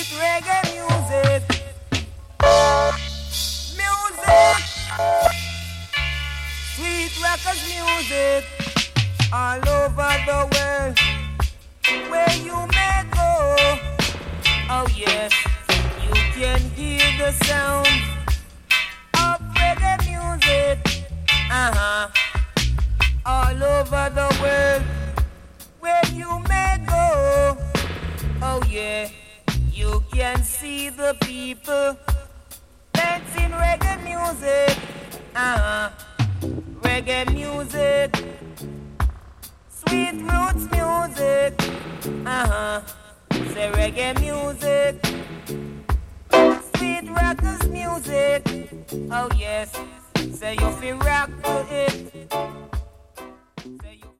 Sweet reggae music. Music. Sweet rockers music. All over the world. Where you may go. Oh yes. You can hear the sound of reggae music. All over the world. Where you may go. Oh yeah. You can see the people dancing reggae music. Reggae music. Sweet roots music. Say reggae music. Sweet rockers music. Oh yes. Say you feel rock to it.